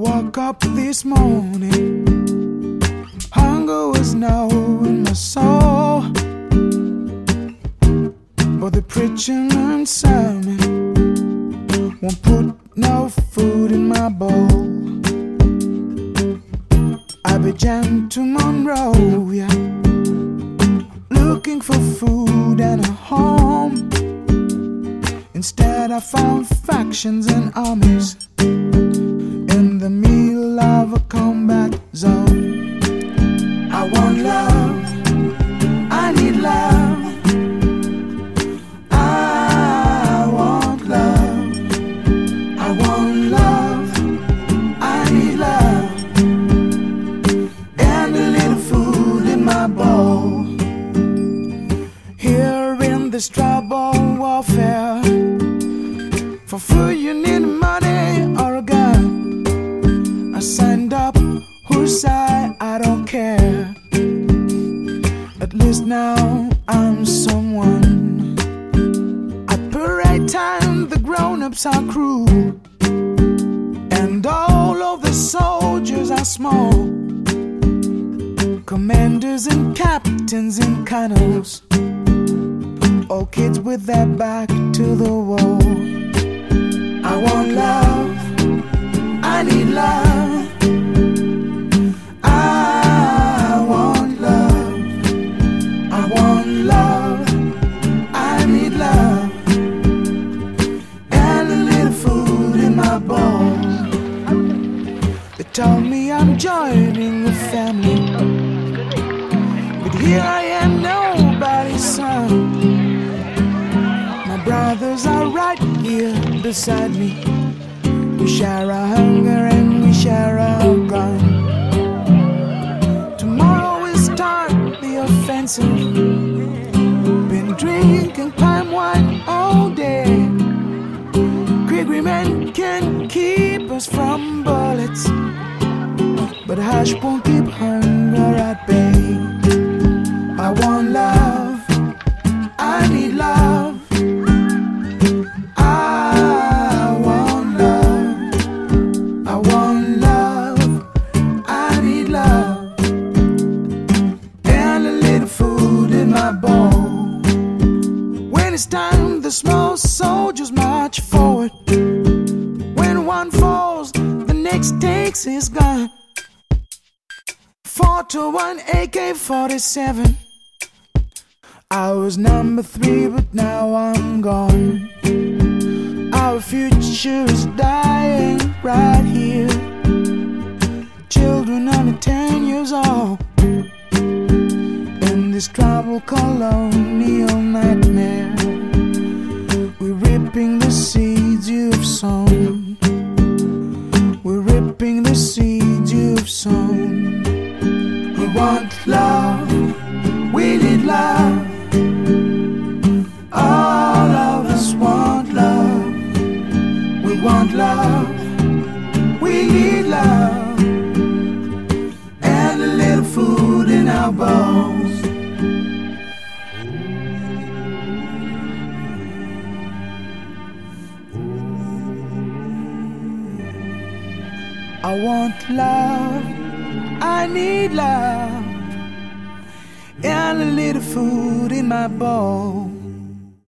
woke up this morning, hunger was now in my soul, but the preacher and sermon won't put no food in my bowl. I began to Monroe, yeah, looking for food and a home. Instead I found factions and armies in the middle of a combat zone. I want love, I need love, I want love, I want love, I need love, and a little food in my bowl. Here in this tribal warfare, for food you need money or a gun. I signed up, whose side I don't care. At least now I'm someone. At parade time the grown-ups are cruel, and all of the soldiers are small. Commanders and captains in colonels, all kids with their back to the wall. I want love, I need love, I want love, I want love, I need love, and a little food in my bowl. They told me I'm joining the family, but here I am, nobody's son. My brothers are right here beside me. We share our hunger and we share our gun. Tomorrow we start the offensive. Been drinking palm wine all day. Gregory men can keep us from bullets, but hush won't keep hunger at bay. I want love, I need love, I want love, I want love, I need love, and a little food in my bowl. When it's time, the small soldiers march forward. When one falls, the next takes his gun. 4 to 1 AK-47. I was number 3, but now I'm gone. Our future is dying right here. Children under 10 years old in this tribal colonial nightmare. We're ripping the seeds you've sown. We're ripping the seeds you've sown. We want love, we need love. All of us want love. We want love, we need love, and a little food in our bowls. I want love, I need love, and a little food in my bowl.